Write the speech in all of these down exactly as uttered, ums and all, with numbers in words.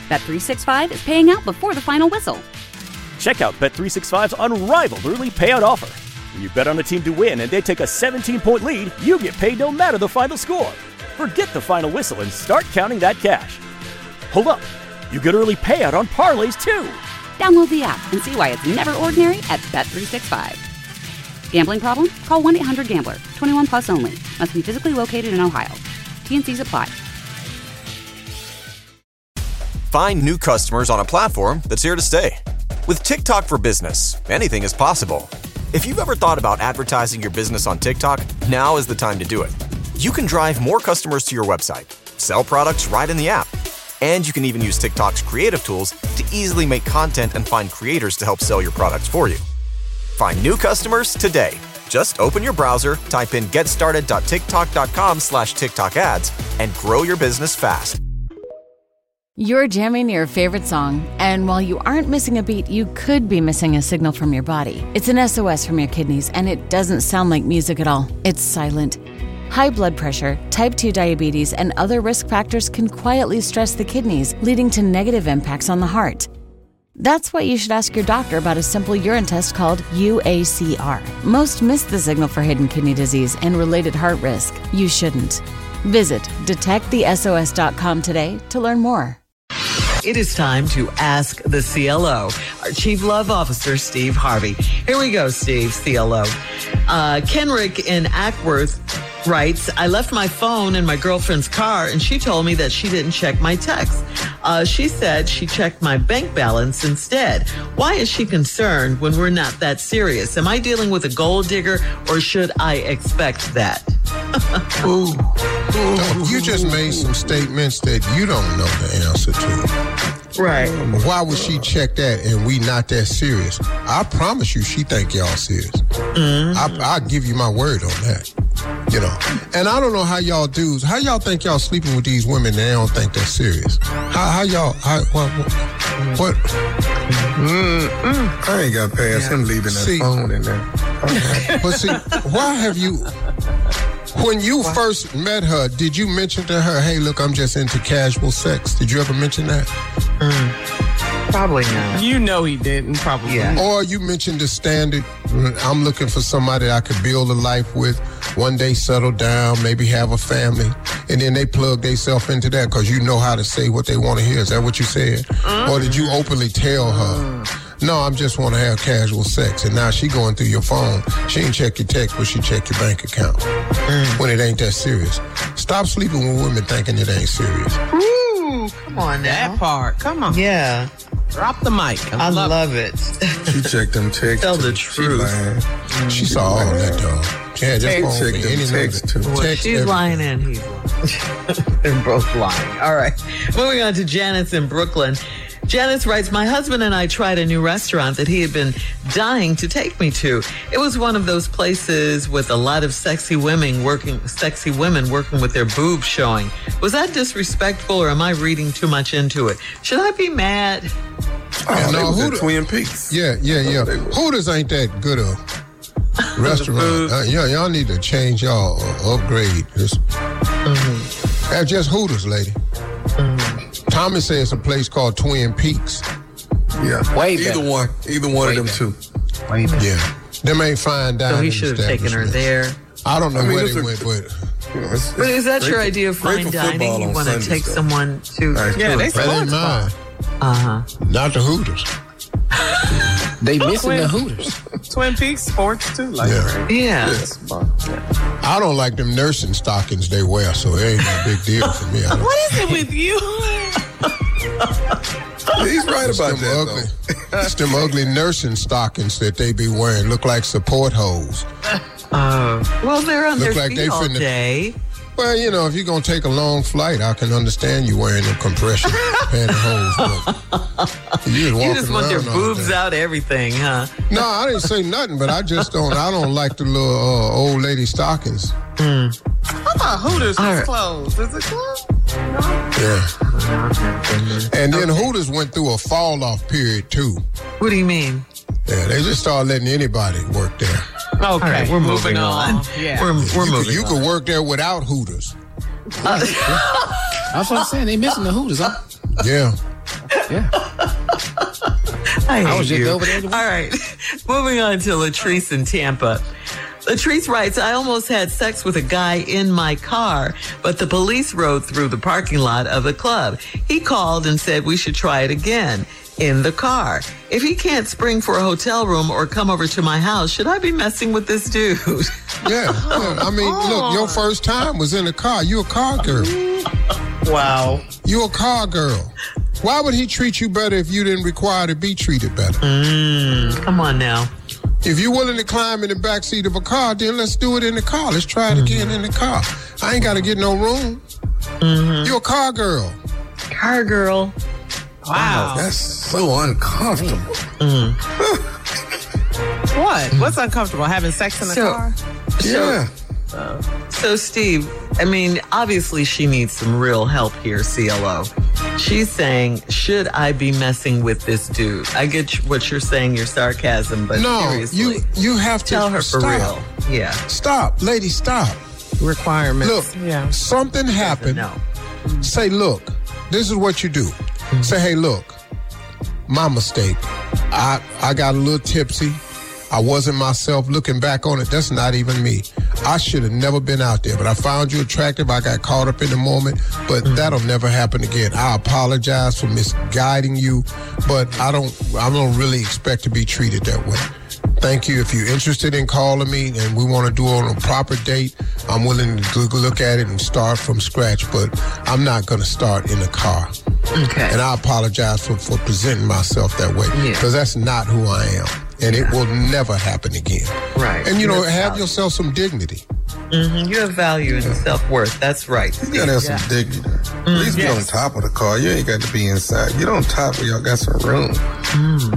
Bet three sixty-five is paying out before the final whistle. Check out Bet three sixty-five's unrivaled early payout offer. When you bet on a team to win and they take a seventeen-point lead, you get paid no matter the final score. Forget the final whistle and start counting that cash. Hold up. You get early payout on parlays, too. Download the app and see why it's never ordinary at Bet three sixty-five. Gambling problem? Call one eight hundred gambler. twenty-one plus only. Must be physically located in Ohio. T N Cs apply. Find new customers on a platform that's here to stay. With TikTok for Business, anything is possible. If you've ever thought about advertising your business on TikTok, now is the time to do it. You can drive more customers to your website, sell products right in the app, and you can even use TikTok's creative tools to easily make content and find creators to help sell your products for you. Find new customers today. Just open your browser, type in getstarted.tiktok.com slash TikTok ads, and grow your business fast. You're jamming your favorite song, and while you aren't missing a beat, you could be missing a signal from your body. It's an S O S from your kidneys, and it doesn't sound like music at all. It's silent. High blood pressure, type two diabetes, and other risk factors can quietly stress the kidneys, leading to negative impacts on the heart. That's why you should ask your doctor about a simple urine test called U A C R. Most miss the signal for hidden kidney disease and related heart risk. You shouldn't. Visit detect the S O S dot com today to learn more. It is time to ask the C L O, our Chief Love Officer, Steve Harvey. Here we go, Steve, C L O. Uh, Kenrick in Ackworth writes, I left my phone in my girlfriend's car and she told me that she didn't check my text. Uh, she said she checked my bank balance instead. Why is she concerned when we're not that serious? Am I dealing with a gold digger or should I expect that? Ooh. Ooh. You just made some statements that you don't know the answer to. Right. Why would she check that and we not that serious? I promise you she think y'all serious. Mm-hmm. I, I'll give you my word on that. You know, and I don't know how y'all dudes, how y'all think y'all sleeping with these women and they don't think they're serious? How, how y'all, how, what? what? Mm-mm. I ain't got past yeah. him leaving that see, phone in there. Okay. But see, why have you, when you what? first met her, did you mention to her, hey, look, I'm just into casual sex? Did you ever mention that? Mm. Probably not. You know he didn't, probably. Yeah. Or you mentioned the standard, I'm looking for somebody I could build a life with, one day settle down, maybe have a family, and then they plug themselves into that because you know how to say what they want to hear. Is that what you said? Mm-hmm. Or did you openly tell her, no, I just want to have casual sex, and now she going through your phone. She ain't check your text, but she check your bank account mm. when it ain't that serious. Stop sleeping with women thinking it ain't serious. Ooh, come on now. That part, come on. Yeah. Drop the mic. I, I love, love it. She checked them texts. Tell the truth. She, she saw all that, though. Yeah, just won't check them texts too. Well, text she's everything. lying and he's lying. They're both lying. All right. Moving on to Janice in Brooklyn. Janice writes, my husband and I tried a new restaurant that he had been dying to take me to. It was one of those places with a lot of sexy women working, sexy women working with their boobs showing. Was that disrespectful or am I reading too much into it? Should I be mad? Oh, yeah, no, Hooters, Twin Peaks. Yeah, yeah, yeah. Hooters ain't that good a restaurant. uh, yeah, y'all need to change y'all uh, upgrade. Just, mm-hmm. That's just Hooters, lady. Mm-hmm. Tommy says it's a place called Twin Peaks. Yeah, way either better. one, either one way of them better. two. Way better. Yeah, them ain't fine dining. So he should have taken her there. I don't know I mean, where it's they a- went, but You know, it's, But is that great your for- idea of great fine for dining? football You on want to Sundays, take though. someone to... Nice. Yeah, they that ain't mine. Uh-huh. Not the Hooters. They missing the Hooters. Twin Peaks sports too, like Yeah. Yeah. Yes. Yeah. I don't like them nursing stockings they wear, so it ain't no big deal for me. I don't- What is it with you? He's right It's about them that, ugly, it's them ugly nursing stockings that they be wearing. Look like support hose. Uh, well, they're on Look their like feet they all finna- day. Well, you know, if you're going to take a long flight, I can understand you wearing them compression pantyhose. But you just, You just want their around all boobs day. out, everything, huh? No, I didn't say nothing, but I just don't, I don't like the little uh, old lady stockings. How about Hooters All is right. closed? Is it closed? Yeah. And then Hooters went through a fall-off period, too. What do you mean? Yeah, they just started letting anybody work there. Okay, All right, we're moving on. Yeah. We're, we're you moving could, you on. could work there without Hooters. That's what I'm saying. They missing the Hooters, huh? Yeah. Yeah. I, I was hate just you. over there. All right. Moving on to Latrice in Tampa. Latrice writes, I almost had sex with a guy in my car, but the police rode through the parking lot of the club. He called and said we should try it again in the car. If he can't spring for a hotel room or come over to my house, should I be messing with this dude? Yeah. yeah. I mean, look, your first time was in a car. You a car girl. Wow. You a car girl. Why would he treat you better if you didn't require to be treated better? Mm, come on now. If you're willing to climb in the backseat of a car, then let's do it in the car. Let's try it again in the car. I ain't got to get no room. Mm-hmm. You're a car girl. Car girl. Wow. That's so uncomfortable. Mm. What? What's uncomfortable? Having sex in the So- car? Yeah. So, so, Steve, I mean, obviously she needs some real help here, C L O. She's saying, should I be messing with this dude? I get what you're saying, your sarcasm, but No, seriously. you you have to Tell her for stop. real. Yeah. Stop, lady, stop. Requirements. Look, Yeah. something happened. No. Say, look, this is what you do. Mm-hmm. Say, hey, look, my mistake. I I got a little tipsy. I wasn't myself. Looking back on it, that's not even me. I should have never been out there, but I found you attractive. I got caught up in the moment, but Mm-hmm. that'll never happen again. I apologize for misguiding you, but I don't, I don't really expect to be treated that way. Thank you. If you're interested in calling me and we want to do it on a proper date, I'm willing to look at it and start from scratch, but I'm not going to start in a car. Okay. And I apologize for, for presenting myself that way, Yeah. because that's not who I am. And it will never happen again. Right. And, you You know, have have value. yourself some dignity. Mm-hmm. You have value and self-worth. That's right. You gotta have some dignity. At least be on top of the car. You ain't got to be inside. Get on top where y'all got some room. Mm.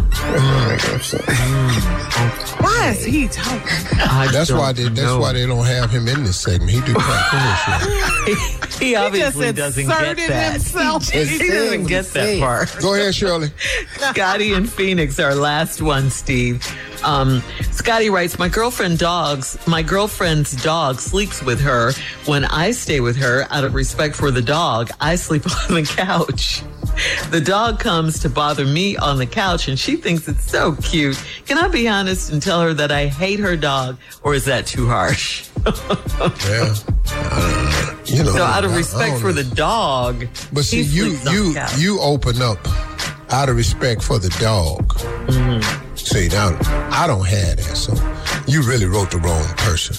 Why is he talking? I That's don't why they, that's know. why they don't have him in this segment. He do crack bullshit. He He just obviously doesn't get inserted that. himself. He, he doesn't get that part. Go ahead, Shirley. Scotty in Phoenix, our last one, Steve. Um, Scotty writes, my girlfriend dogs, my girlfriend's dog sleeps with her. When I stay with her, out of respect for the dog, I sleep on the couch. The dog comes to bother me on the couch and she thinks it's so cute. Can I be honest and tell her that I hate her dog, or is that too harsh? Yeah. Uh, you know, So out of I- I respect don't for know. the dog, But see, he you sleeps on you the couch. you open up out of respect for the dog. Mm-hmm. See, now I don't have that, so you really wrote the wrong person.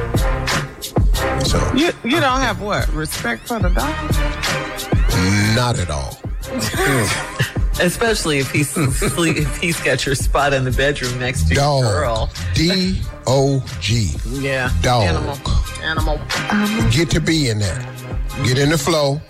So You you don't have what? Respect for the dog? not at all. Especially if he's sleep, if he's got your spot in the bedroom next to Dog. your girl. D O G. Yeah. Dog. Animal. Animal. Get to be in there. Get in the flow.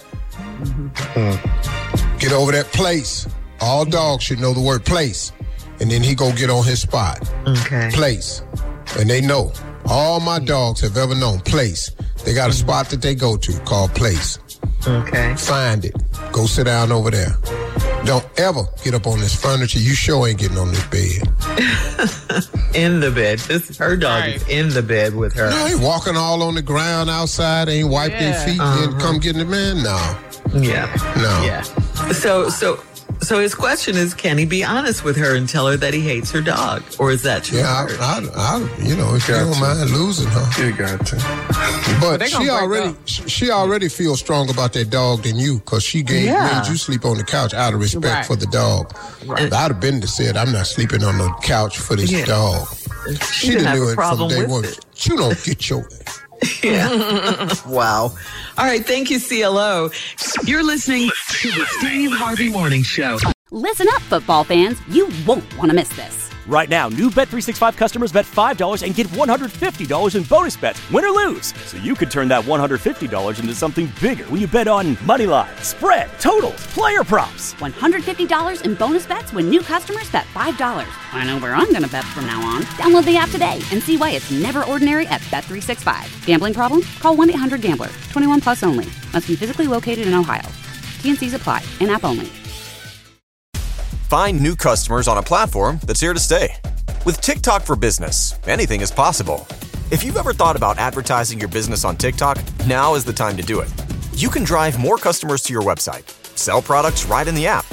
Get over that place. All dogs should know the word place. And then he go get on his spot. Okay. Place. And they know. All my dogs have ever known place. They got a spot that they go to called place. Okay. Find it. Go sit down over there. Don't ever get up on this furniture. You sure ain't getting on this bed. In the bed. This her dog is Right. in the bed with her. No, ain't walking all on the ground outside, ain't wipe their Yeah. feet, Uh-huh. then come get in the man. No. Yeah. No. Yeah. So so so his question is, can he be honest with her and tell her that he hates her dog, or is that too Yeah, hard? I, I, I, you know, if you Got don't to. mind losing her. You got to. But they gonna she break already, up. she she already feels strong about that dog than you, because she gave Yeah. made you sleep on the couch out of respect Right. for the dog. I'd have been to said, I'm not sleeping on the couch for this Yeah. dog. She She didn't done have knew a it from problem day with one. it. You don't get your. Yeah. Wow. All right. Thank you, C L O. You're listening to the Steve Harvey Morning Show. Listen up, football fans. You won't want to miss this. Right now, new Bet three sixty-five customers bet five dollars and get one hundred fifty dollars in bonus bets, win or lose. So you could turn that one hundred fifty dollars into something bigger when you bet on money line, spread, totals, player props. one hundred fifty dollars in bonus bets when new customers bet five dollars. I know where I'm going to bet from now on. Download the app today and see why it's never ordinary at Bet three sixty-five. Gambling problem? Call one eight hundred gambler. twenty-one plus only. Must be physically located in Ohio. T N Cs apply. In app only. Find new customers on a platform that's here to stay. With TikTok for Business, anything is possible. If you've ever thought about advertising your business on TikTok, now is the time to do it. You can drive more customers to your website, sell products right in the app,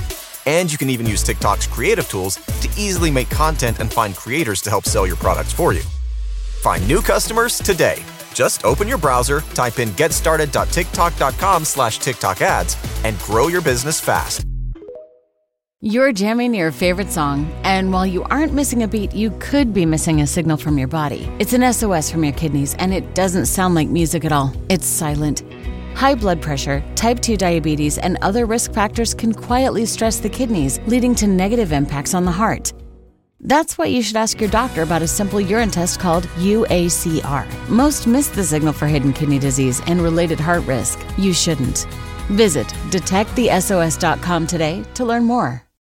And you can even use TikTok's creative tools to easily make content and find creators to help sell your products for you. Find new customers today. Just open your browser, type in getstarted.tiktok.com slash TikTok ads, and grow your business fast. You're jamming your favorite song, and while you aren't missing a beat, you could be missing a signal from your body. It's an S O S from your kidneys, and it doesn't sound like music at all. It's silent. High blood pressure, type two diabetes, and other risk factors can quietly stress the kidneys, leading to negative impacts on the heart. That's why you should ask your doctor about a simple urine test called U A C R. Most miss the signal for hidden kidney disease and related heart risk. You shouldn't. Visit detect the S O S dot com today to learn more.